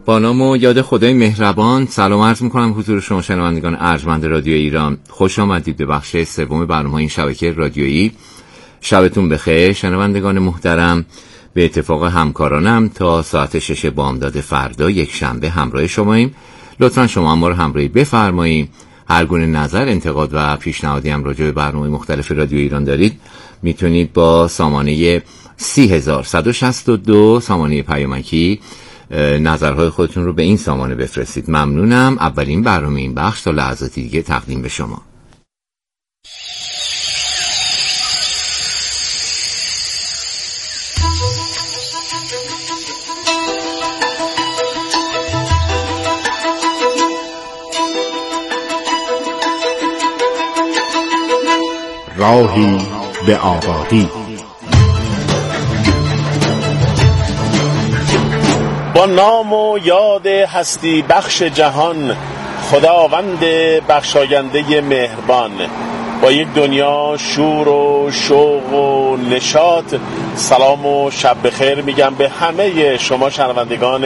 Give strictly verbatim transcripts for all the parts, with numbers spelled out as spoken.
با نام و یاد خدای مهربان سلام عرض میکنم حضور شما شنوندگان ارجمند رادیو ایران. خوش آمدید به بخش سوم برنامه این شبکه رادیویی. شبتون بخیر شنوندگان محترم. به اتفاق همکارانم تا ساعت شش بامداد فردا یک شنبه همراه شماییم. لطفا شما هم ما رو همراهی بفرمایید. هر گونه نظر، انتقاد و پیشنهادی هم راجع به برنامه مختلف رادیو ایران دارید میتونید با سامانه سی هزار صد و شصت و دو سامانه پیامکی نظرهای خودتون رو به این سامانه بفرستید. ممنونم. اولین برنامه این بخش تا لحظاتی دیگه تقدیم به شما. راهی به آبادی. با نام و یاد هستی بخش جهان، خداوند بخشاینده مهربان، با یک دنیا شور و شوق و نشاط سلام و شب بخیر میگم به همه شما شنوندگان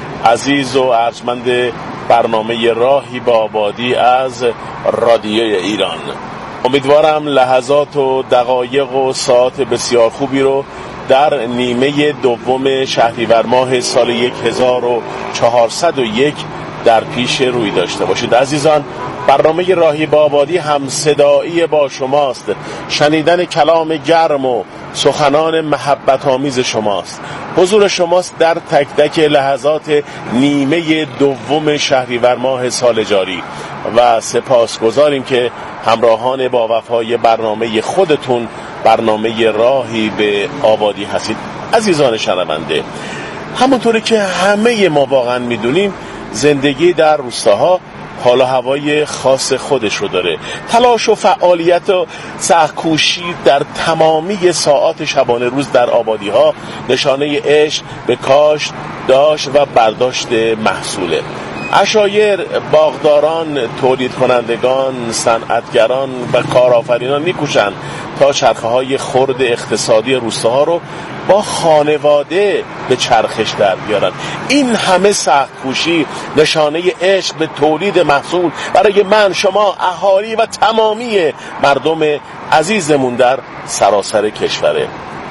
عزیز و ارجمند برنامه راهی به آبادی از رادیوی ایران. امیدوارم لحظات و دقایق و ساعت بسیار خوبی رو در نیمه دوم شهریور ماه سال هزار و چهارصد و یک در پیش روی داشته باشید. عزیزان، برنامه راهی به آبادی هم صدایی با شماست. شنیدن کلام گرم و سخنان محبت آمیز شماست. حضور شماست در تک تک لحظات نیمه دوم شهریور ماه سال جاری و سپاسگزاریم که همراهان با وفای برنامه خودتون، برنامه راهی به آبادی هستید. عزیزان شنونده، همونطوری که همه ما واقعا میدونیم زندگی در روستاها حال و هوای خاص خودش رو داره. تلاش و فعالیت و سعی‌کوشی در تمامی ساعات شبانه روز در آبادی ها نشانه عشق به کاشت، داشت و برداشت محصوله. عشایر، باغداران، تولید کنندگان، صنعتگران و کارآفرینان میکوشند تا چرخه‌های خرد اقتصادی روستاها رو با خانواده به چرخش در بیارن. این همه سخت‌کوشی نشانه عشق به تولید محصول برای من، شما، اهالی و تمامی مردم عزیزمون در سراسر کشوره.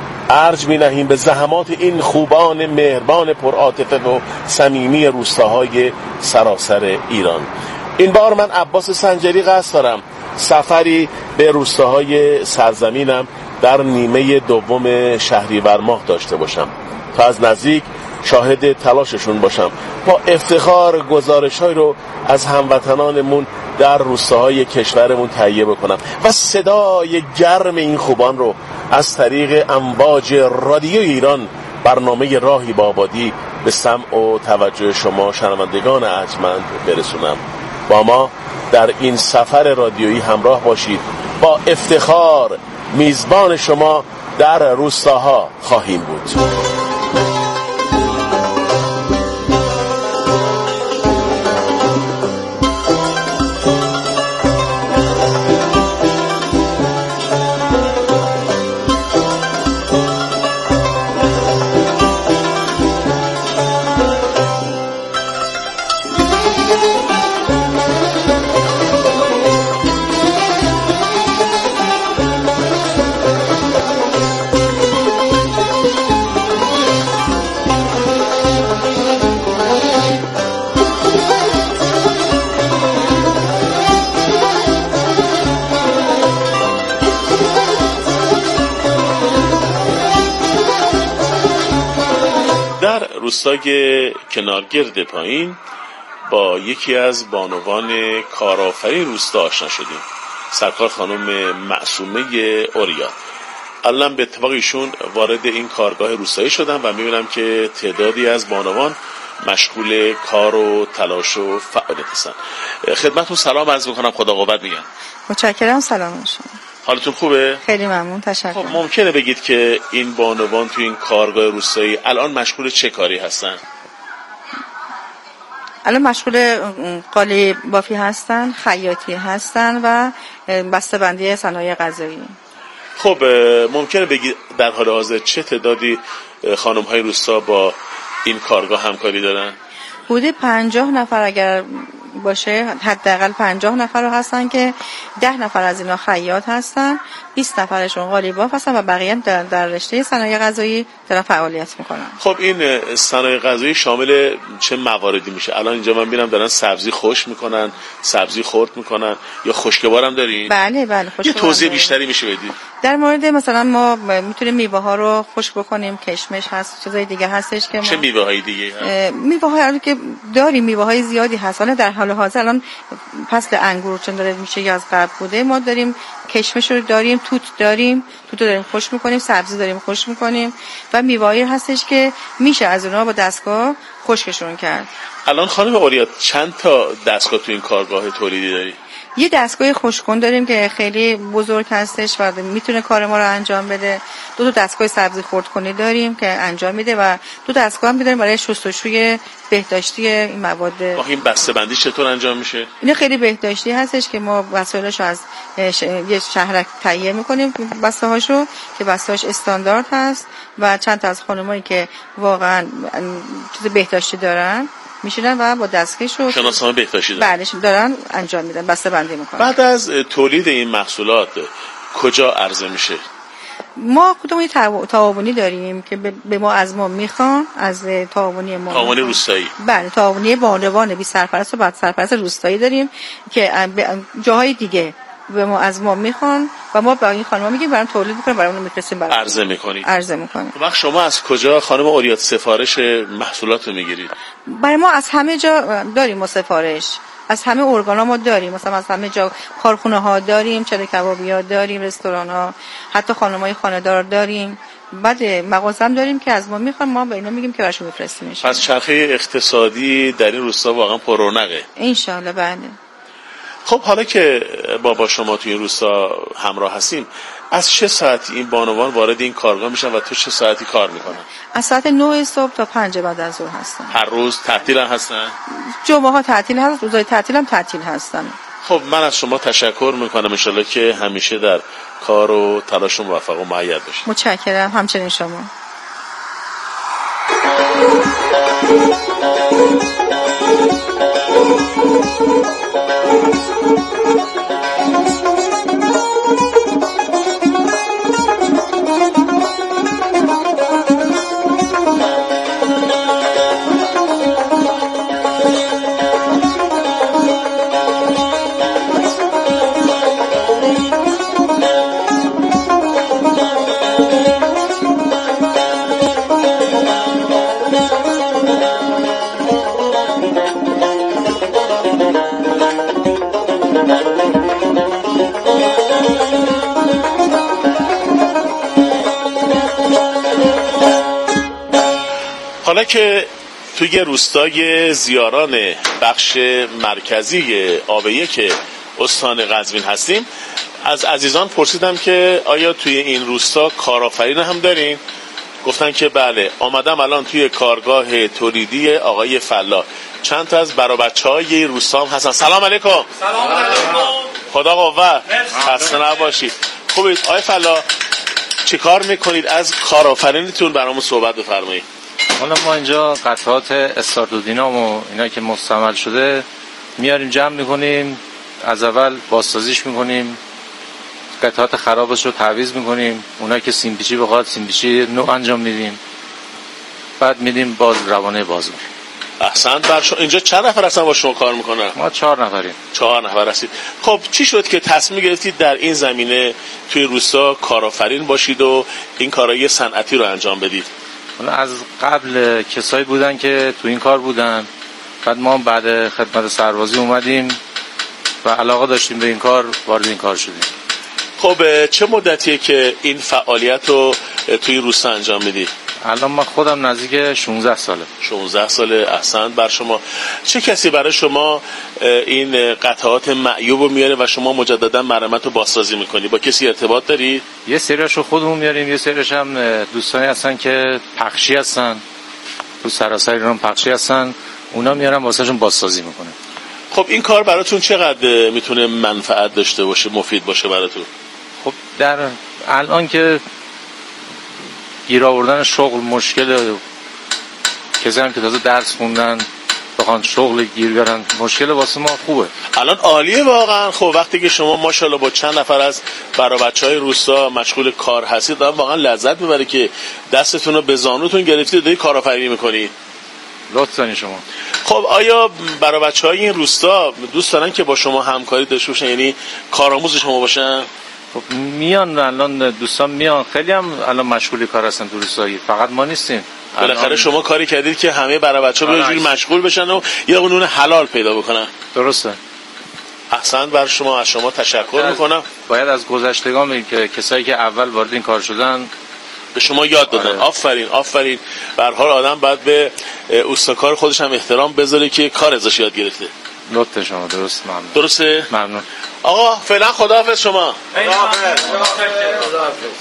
ارج می نهیم به زحمات این خوبان مهربان پرعاطفه و صمیمی روستاهای سراسر ایران. این بار من عباس سنجری قصد دارم سفری به روستاهای سرزمینم در نیمه دوم شهریور ماه داشته باشم تا از نزدیک شاهد تلاششون باشم. با افتخار گزارش‌هایی رو از هموطنانمون در روستاهای کشورمون تهیه بکنم و صدای گرم این خوبان رو از طریق امواج رادیو ایران، برنامه راهی به آبادی، به سمع و توجه شما شنوندگان ارجمند برسونم. با ما در این سفر رادیویی همراه باشید. با افتخار میزبان شما در روستاها خواهیم بود. روستای کنارگرد پایین با یکی از بانوان کارآفرین روستا آشنا شدیم، سرکار خانم معصومه اوریا. الان به اتفاق ایشون وارد این کارگاه روستایی شدم و میبینم که تعدادی از بانوان مشغول کار و تلاش و فعالیت هستن. خدمتتون سلام عرض میکنم، خدا قوت میگم. متشکرم. سلام شما. حالتون خوبه؟ خیلی ممنون، تشکر. خب ممکنه بگید که این بانوان تو این کارگاه روستایی الان مشغول چه کاری هستن؟ الان مشغول قالی بافی هستن، خیاطی هستن و بسته‌بندی صنایع غذایی. خب ممکنه بگید در حال حاضر چه تعدادی خانم‌های روستا با این کارگاه همکاری دارن؟ حدود پنجاه نفر اگر باشه، حداقل پنجاه نفر رو هستن که ده نفر از اینا خیاط هستن، بیست نفرشون قالیباف هستن و بقیه در, در رشته صنایع غذایی دارن فعالیت میکنن. خب این صنایع غذایی شامل چه مواردی میشه؟ الان اینجا من میبینم دارن سبزی خشک میکنن، سبزی خرد میکنن، یا خشکبار هم دارین؟ بله بله خشکبار. یه توضیح بیشتری میشه بدید؟ در مورد مثلا ما میتونیم میوه ها رو خشک بکنیم، کشمش هست، چیزای دیگه هستش که ما چه میوه های دیگه هست؟ میوه های که داریم، میوه های زیادی هست. الان در حال حاضر الان فصل انگور چون داره میشه یا از قبل بوده، ما داریم کشمش رو داریم، توت داریم، توت رو داریم خشک میکنیم، سبزی داریم خشک میکنیم و میوه‌ای هستش که میشه از اونها با دستگاه خشکشون کرد. الان خانم اوریات چند تا دستگاه تو این کارگاه تولیدی داری؟ یه دستگاه خشک‌کن داریم که خیلی بزرگ هستش و میتونه کار ما رو انجام بده. دو تا دستگاه سبزی خردکنی داریم که انجام میده و دو دستگاه هم داریم برای شستشوی بهداشتی این مواد. آخه این بسته‌بندی چطور انجام میشه؟ این خیلی بهداشتی هستش که ما وسایلش از یه شهرک تهیه میکنیم، بسته‌هاشو که بسته‌هاش استاندارد هست و چند تا از خانمایی که واقعا چیز بهداشتی دارن میشینن و با دستکش شناسنامه بهداشتی دارن. بله دارن انجام میدن، بسته بندی میکنن. بعد از تولید این محصولات کجا عرضه میشه؟ ما خودمون یه تعاونی داریم که به ما از ما میخوان، از تعاونی ما تعاونی روستایی. بله تعاونی بانوان بی سرپرست و بعد سرپرست روستایی داریم که جاهای دیگه به ما از ما میخوان و ما به این خانم‌ها میگیم برام تولید میکنیم، برام میفرستیم، برام عرضه میکنید. عرضه میکنیم. وقت شما از کجا خانم اوریات سفارش محصولات رو میگیرید؟ برای ما از همه جا داریم ما سفارش، از همه ارگانا ما داریم، مثلا از همه جا کارخونه ها داریم، چله کبابی ها داریم، رستوران ها، حتی خانم‌های خانه‌دار داریم، بعد مغازه هم داریم که از ما میخوان، ما به اینا میگیم که براشون میفرستیم. پس چرخه اقتصادی در این روستا واقعا پر رونقه. ان شاء الله. بله. خب حالا که با با شما توی این روستا همراه هستیم، از چه ساعتی این بانوان وارد این کارگاه میشن و تو چه ساعتی کار میکنن؟ از ساعت نه صبح تا پنج بعد از ظهر هستن. هر روز تعطیل هم هستن؟ جمعه ها تعطیل هست، روزهای تعطیل هم تعطیل هستن. خب من از شما تشکر میکنم، ان شاءالله که همیشه در کار و تلاش موفق و مؤید باشید. متشکرم، همچنین شما. حالا که توی روستای زیاران بخش مرکزی آبیه که استان قزوین هستیم، از عزیزان پرسیدم که آیا توی این روستا کارآفرین هم دارین؟ گفتن که بله. آمدم الان توی کارگاه تولیدی آقای فلا. چند تا از برا بچه‌های روستا هم هستن. سلام علیکم. سلام علیکم. خدا قوت. خسته نباشید. خوبید آقای فلا؟ چی کار میکنید؟ از کارآفرینتون برامون صحبت بفرمایید. حالا ما اینجا قطعات استاردودینام و اینا که مستعمل شده میاریم جمع میکنیم، از اول بازسازیش میکنیم، قطعات خرابش رو تعویض میکنیم، اونایی که سیمپیچی بخواد سیمپیچی نو انجام میدیم، بعد میدیم باز روانه بازار. احسنت. بر شما اینجا چند نفر هستن با شما کار میکنن؟ ما چهار نفریم. چهار نفر هستید. خب چی شد که تصمیم گرفتید در این زمینه توی روستا کارآفرین باشید و این کارهای صنعتی رو انجام بدید؟ از قبل کسایی بودن که تو این کار بودن، بعد ما بعد خدمت سربازی اومدیم و علاقه داشتیم به این کار، وارد این کار شدیم. خب چه مدتیه که این فعالیت رو توی روستا انجام میدید؟ الان من خودم نزدیک شانزده ساله. شانزده ساله. احسنت. بر شما چه کسی برای شما این قطعات معیوب رو میاره و شما مجددا مرمت رو بازسازی میکنی؟ با کسی ارتباط داری؟ یه سریاشو خودمون میاریم، یه سریاش هم دوستانی هستن که پخشی هستن، تو سراسر ایران پخشی هستن، اونا میارن واسهشون بازسازی میکنه. خب این کار براتون چقدر میتونه منفعت داشته باشه، مفید باشه براتون؟ خب در الان که گیر آوردن شغل مشکل، کسی هم که تازه درس خوندن بخوان شغل گیر بیارن مشکل واسه ما خوبه. الان عالیه واقعا. خب وقتی که شما ماشاءالله با چند نفر از برا بچهای روستا مشغول کار هستید، دارم واقعا لذت میبره که دستتون رو به زانوتون گرفتید دارید کارآفرینی میکنید. لطف دارین شما. خب آیا برا بچهای این روستا دوست دارن که با شما همکاری داشته باشن، یعنی کارآموز شما باشن؟ خب میان الان دوستان میان، خیلی هم الان مشغولی کار هستن تو روستایی، فقط ما نیستیم. بالاخره شما کاری کردید که همه برا بچه‌ها به جوری مشغول بشن و یه قانون حلال پیدا بکنن. درسته. احسن بر شما، از شما تشکر میکنم. باید از گذشتگان که کسایی که اول وارد این کار شدن به شما یاد دادن. آره. آفرین آفرین. به هر حال آدم باید به اوستاکار خودش هم احترام بذاره که کار ازش یاد گرفته. لطف شما. درست. ممنون. درسته؟ ممنون. آقا فعلا خداحافظ شما. خداحافظ. خداحافظ.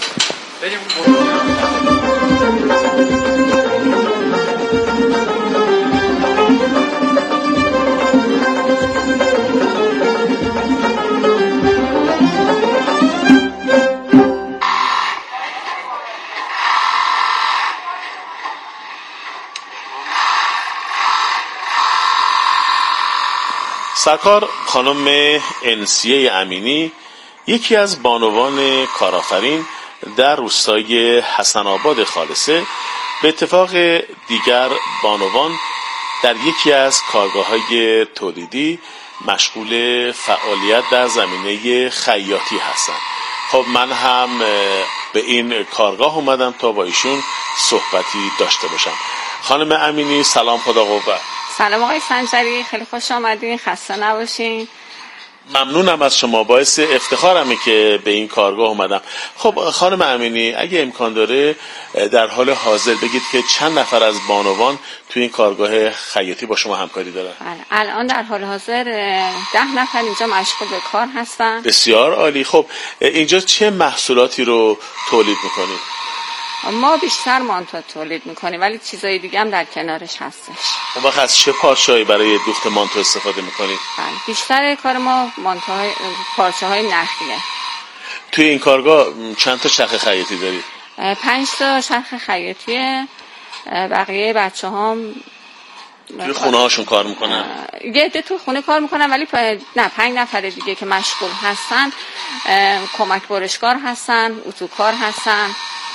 سرکار خانم انسیه امینی یکی از بانوان کارآفرین در روستای حسن آباد خالصه، به اتفاق دیگر بانوان در یکی از کارگاه‌های تولیدی مشغول فعالیت در زمینه خیاطی هستند. خب من هم به این کارگاه اومدم تا با ایشون صحبتی داشته باشم. خانم امینی سلام، خدا قوت. سلام آقای سنجری، خیلی خوش آمدین، خسته نباشین. ممنونم از شما، باعث افتخارمه که به این کارگاه اومدم. خب خانم امینی اگه امکان داره در حال حاضر بگید که چند نفر از بانوان توی این کارگاه خیاطی با شما همکاری دارن؟ بله، الان در حال حاضر ده نفر اینجا مشغول به کار هستن. بسیار عالی. خب اینجا چه محصولاتی رو تولید میکنید؟ ما بیشتر مانتو تولید میکنیم ولی چیزای دیگه هم در کنارش هستش. اون وقت از چه پارچه‌ای برای دوخت مانتو استفاده میکنید؟ بله، بیشتر کار ما مانتوهای پارچه‌های نخیه. توی این کارگاه چند تا چرخ خیاطی دارید؟ پنج تا چرخ خیاطیه. بقیه بچه‌هام توی خونه هاشون کار میکنن؟ یه عده تو خونه کار میکنن ولی پ... نه پنج نفر دیگه که مشغول هستن، کمک برشکار هستن، اتوکار هستن،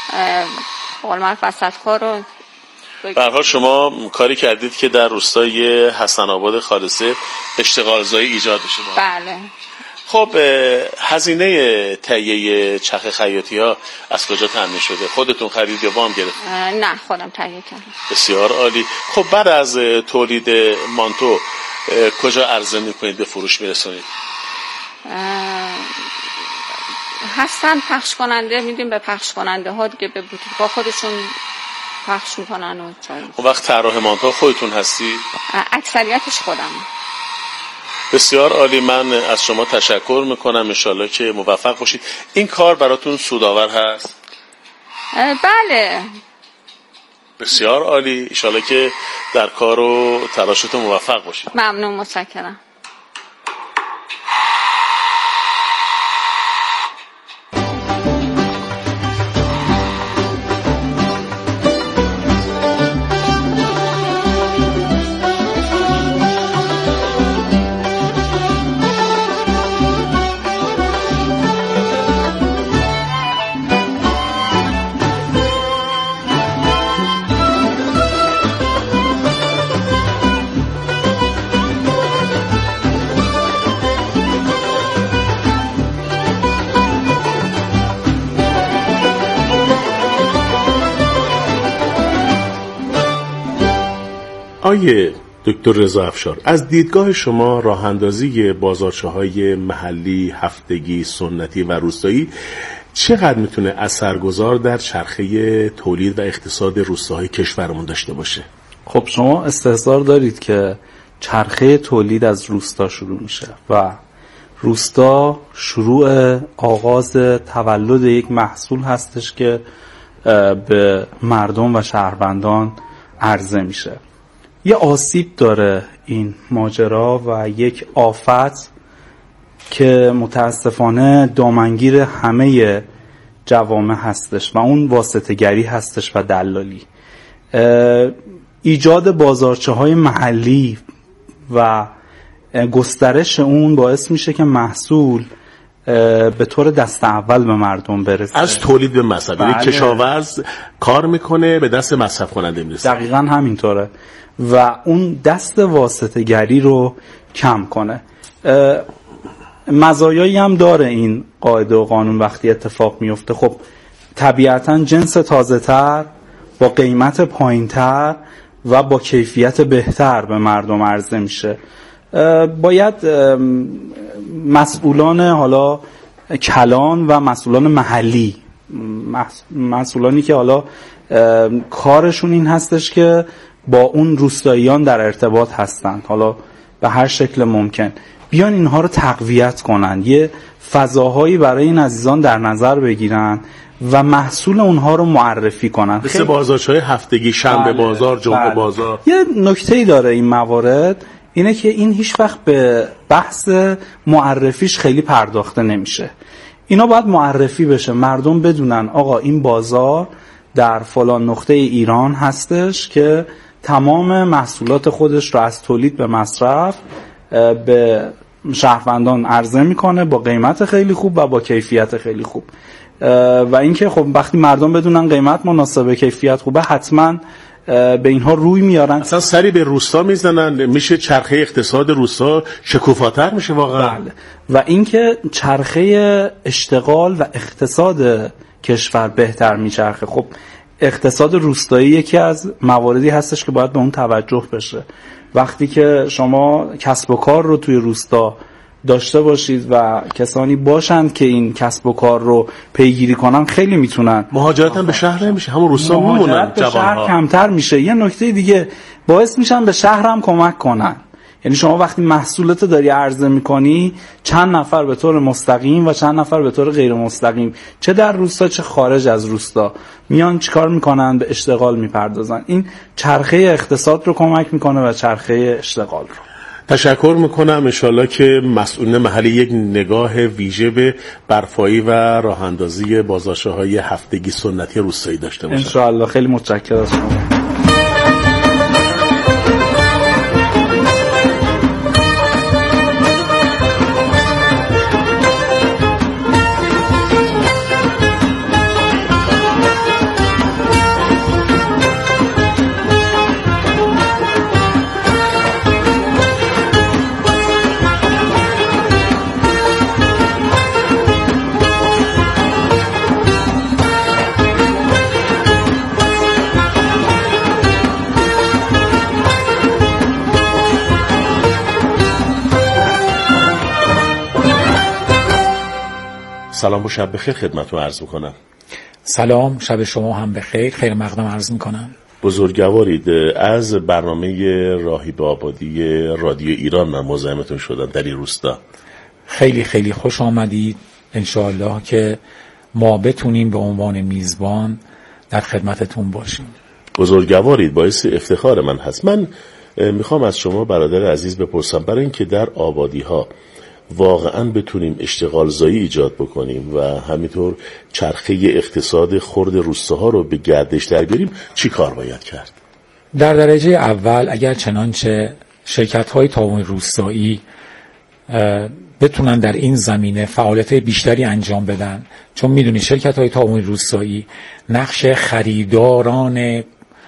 قول معروف وسطکار رو. به هر حال شما کاری کردید که در روستای حسن آباد خالصه اشتغال زایی ایجاد بشه. بله. خب هزینه تهیه چرخ خیاطی ها از کجا تامین شده؟ خودتون خرید یا وام گرفت؟ نه، خودم تهیه کردم. بسیار عالی. خب بعد از تولید مانتو کجا عرضه میکنید، به فروش میرسونید؟ هستن پخش کننده، میدیم به پخش کننده ها دیگه، به بوتیک‌ها خودشون پخش میکنن و چای. اون وقت طراح مانتو خودتون هستید؟ اکثریتش خودم. بسیار عالی. من از شما تشکر میکنم، انشالله که موفق باشید. این کار براتون سودآور هست؟ بله. بسیار عالی. انشالله که در کار و تلاشتون موفق باشید. ممنون، متشکرم. آیه دکتر رضا افشار، از دیدگاه شما راه اندازی بازارچه‌های محلی، هفتگی، سنتی و روستایی چقدر میتونه اثرگذار در چرخه تولید و اقتصاد روستاهای کشورمون داشته باشه؟ خب شما استحضار دارید که چرخه تولید از روستا شروع میشه و روستا شروع آغاز تولد یک محصول هستش که به مردم و شهروندان عرضه میشه. یه آسیب داره این ماجرا و یک آفت که متاسفانه دامنگیر همه جوامع هستش و اون واسطه‌گری هستش و دلالی. ایجاد بازارچه‌های محلی و گسترش اون باعث میشه که محصول به طور دست اول به مردم برسه، از تولید به مصرف. یعنی بله. کشاورز کار میکنه به دست مصرف کننده میرسه. دقیقاً همینطوره و اون دست واسطه گری رو کم کنه. مزایایی هم داره این قاعده و قانون وقتی اتفاق میفته. خب طبیعتاً جنس تازه تر با قیمت پایین تر و با کیفیت بهتر به مردم عرضه میشه. باید مسئولان حالا کلان و مسئولان محلی، مسئولانی که حالا کارشون این هستش که با اون روستاییان در ارتباط هستن، حالا به هر شکل ممکن بیان اینها رو تقویت کنن، یه فضاهایی برای این عزیزان در نظر بگیرن و محصول اونها رو معرفی کنن. مثل بازارهای هفتگی، شنبه بله، بازار، جمعه بله. بازار. یه نکته‌ای داره این موارد، اینه که این هیچ وقت به بحث معرفیش خیلی پرداخته نمیشه. اینا باید معرفی بشه، مردم بدونن آقا این بازار در فلان نقطه ایران هستش که تمام محصولات خودش رو از تولید به مصرف به شهروندان عرضه میکنه با قیمت خیلی خوب و با کیفیت خیلی خوب. و اینکه خب وقتی مردم بدونن قیمت مناسبه، کیفیت خوبه، حتما به اینها روی میارن، اصلا سری به روستا میزنن، میشه چرخه اقتصاد روستا شکوفاتر میشه واقعا. بله. و اینکه چرخه اشتغال و اقتصاد کشور بهتر میچرخه. خب اقتصاد روستایی یکی از مواردی هستش که باید به اون توجه بشه. وقتی که شما کسب و کار رو توی روستا داشته باشید و کسانی باشند که این کسب و کار رو پیگیری کنن، خیلی میتونن. مهاجرت هم به شهر نمیشه، همون روستا میمونن، به شهر کمتر میشه. یه نکته دیگه باعث میشن به شهر هم کمک کنن. یعنی شما وقتی محصولات داری عرضه میکنی، چند نفر به طور مستقیم و چند نفر به طور غیر مستقیم، چه در روستا چه خارج از روستا، میان چیکار میکنن؟ به اشتغال میپردازن. این چرخه اقتصاد رو کمک میکنه و چرخه اشتغال رو. تشکر میکنم. انشالله که مسئولین محلی یک نگاه ویژه به برپایی و راه اندازی بازارچه‌های هفتگی سنتی روستایی داشته باشن. انشالله. خیلی متشکرم از شما. سلام و شب بخیر خدمتتون عرض میکنم. سلام، شب شما هم بخیر. خیر مقدم عرض میکنم. بزرگوارید، از برنامه راهی به آبادی رادیو ایران من مزاحمتون شدم در این روستا. خیلی خیلی خوش آمدید. انشاءالله که ما بتونیم به عنوان میزبان در خدمتتون باشیم. بزرگوارید، باعث افتخار من هست. من میخوام از شما برادر عزیز بپرسم، برای اینکه در آبادی ها واقعا بتونیم اشتغال زایی ایجاد بکنیم و همینطور چرخه اقتصاد خرد روستاها رو به گردش در بیاریم، چی کار باید کرد؟ در درجه اول اگر چنانچه شرکت‌های تعاون روستایی بتونن در این زمینه فعالیت‌های بیشتری انجام بدن، چون میدونی شرکت‌های تعاون روستایی نقش خریداران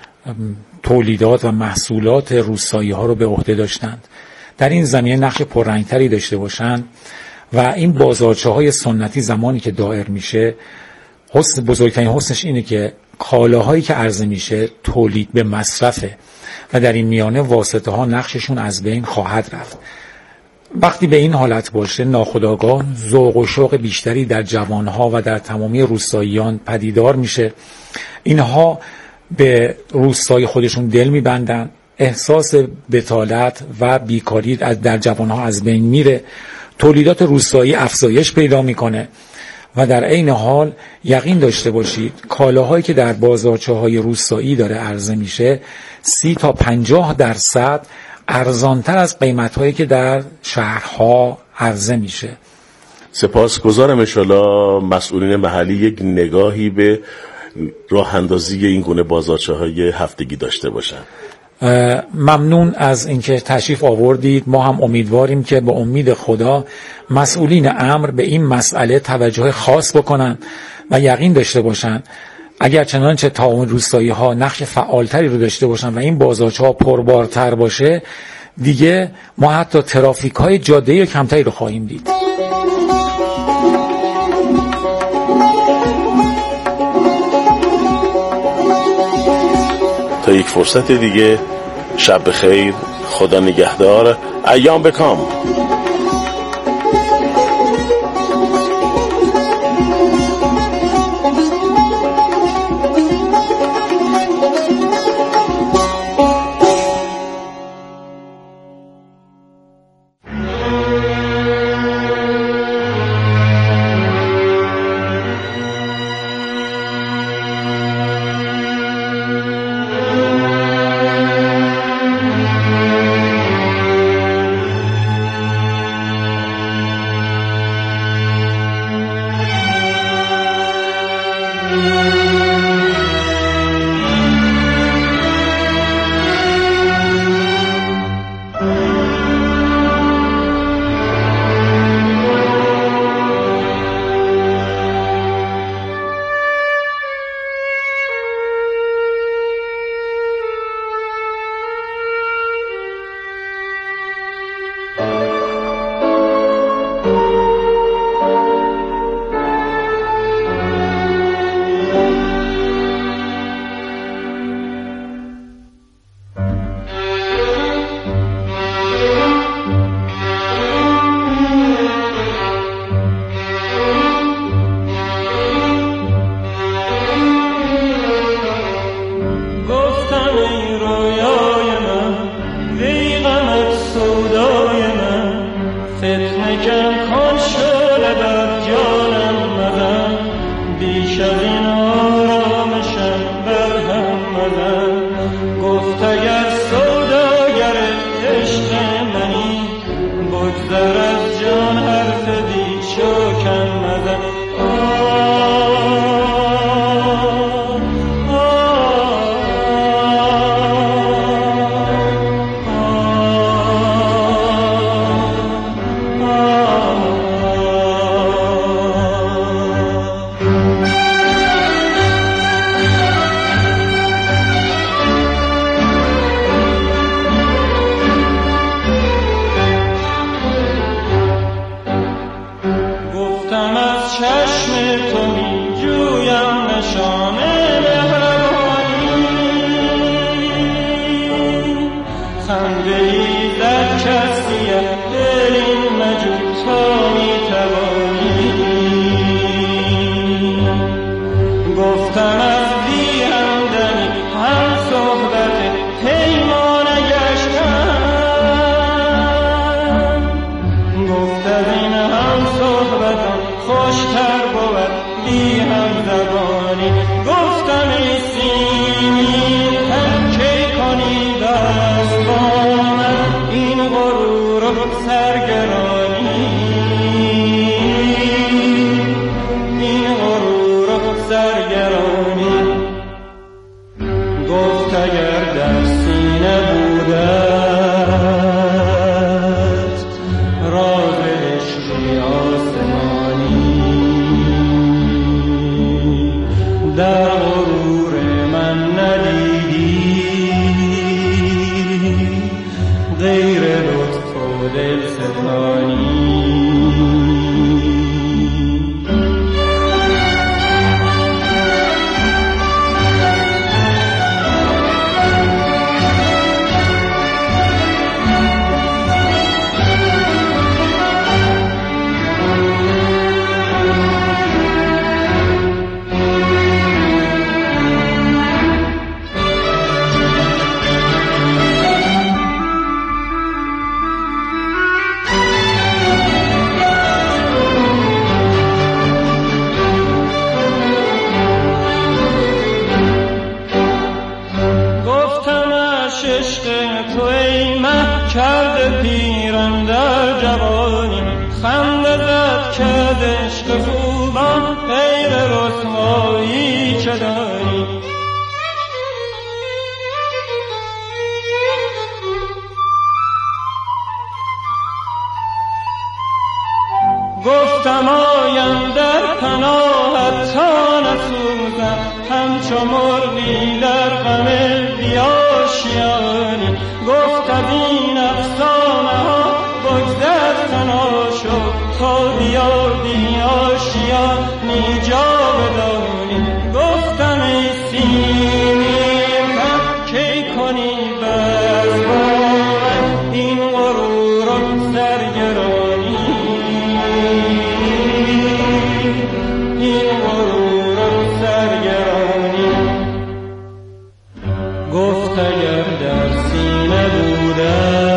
تولیدات و محصولات روستایی‌ها رو به عهده داشتند. در این زمینه نقش پررنگتری داشته باشند و این بازارچه‌های سنتی زمانی که دایر میشه، حسن بزرگترین حسنش اینه که کالاهایی که عرضه میشه تولید به مصرفه و در این میانه واسطه ها نقششون از بین خواهد رفت. وقتی به این حالت باشه، ناخودآگاه ذوق و شوق بیشتری در جوانها و در تمامی روستاییان پدیدار میشه. اینها به روستای خودشون دل میبندن، احساس بطالت و بیکاری از در جوانها از بین میره، تولیدات روستایی افزایش پیدا میکنه و در عین حال یقین داشته باشید کالاهایی که در بازارچه‌های روستایی داره عرضه میشه سی تا پنجاه درصد ارزانتر از قیمت‌هایی که در شهرها عرضه میشه. سپاسگزارم. انشالله مسئولین محلی یک نگاهی به راه اندازی این گونه بازارچه‌های هفتگی داشته باشن. ممنون از اینکه تشریف آوردید. ما هم امیدواریم که به امید خدا مسئولین امر به این مسئله توجه خاص بکنن و یقین داشته باشن اگر چنانچه تعاون روستایی ها نقش فعالتری رو داشته باشن و این بازارچه ها پربارتر باشه، دیگه ما حتی ترافیک های جاده کمتری رو خواهیم دید. تا یک فرصت دیگه، شب بخیر، خدا نگهدار، ایام بکام. گفتم آیم در پناهت تا نسوزم همچو مرغی در غم بیاشیانی. گفت از این افسانه ها بگذر فنا شو تا بیابی آشیانی جا بدانی. گفتم ای سیمین کی کنی بس باید این غرور و سرگرانی، این غرور و سرگرانی. گفت اگر در سینه بوده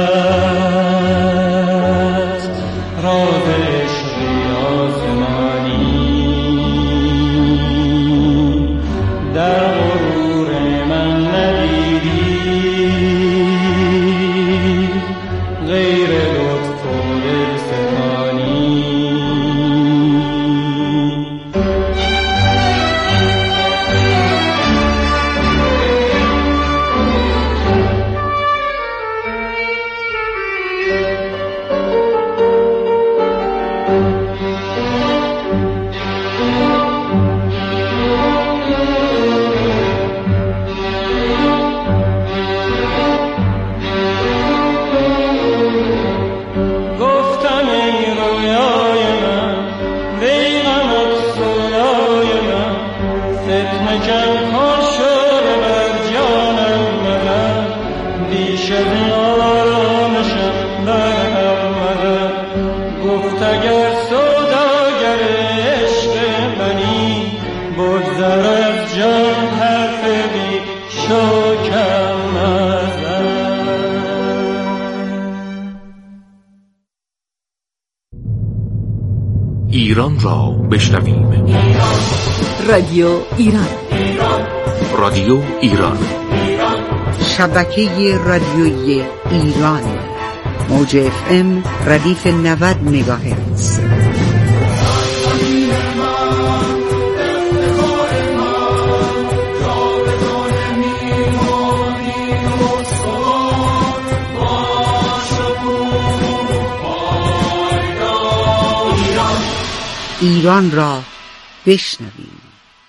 است راز عشق آسمانی، در غرور من ندیدی غیر لطف و دلستانی. ایران را بشنویم. رادیو ایران. رادیو ایران. شبکه رادیویی ایران. موج اف ام ردیف نود مگاهرتز. ایران را بشنویم.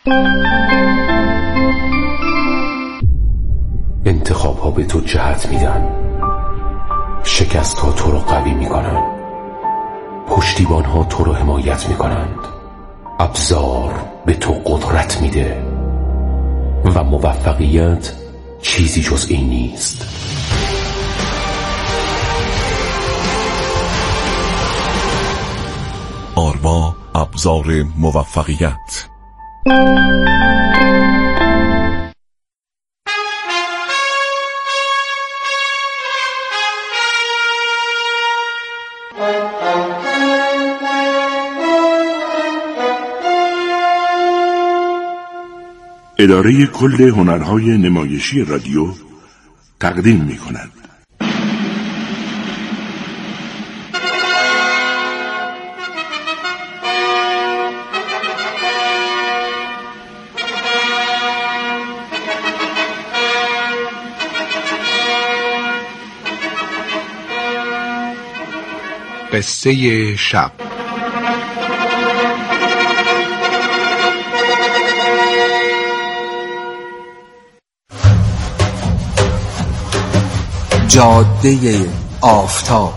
انتخاب ها به تو جهت میدن، شکست ها تو رو قوی میکنن، پشتیبان ها تو رو حمایت میکنند، ابزار به تو قدرت میده و موفقیت چیزی جز این نیست. آرما ابزار موفقیت. اداره کل هنرهای نمایشی رادیو تقدیم می کند. قصه شب. جاده آفتاب.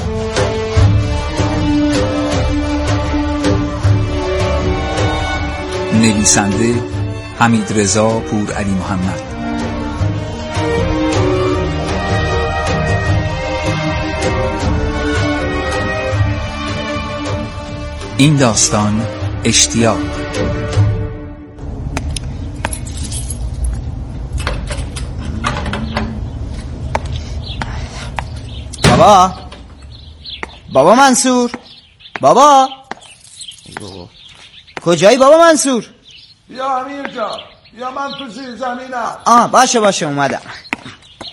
نویسنده حمیدرضا پورعلی محمد. این داستان اشتیاق. بابا بابا منصور، بابا کجایی بابا منصور؟ بیا امیر جان، بیا من تو زیر زمینم. آه باشه باشه اومدم.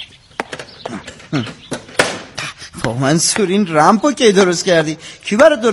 بابا منصور این رمپو کی درست کردی؟ کی برات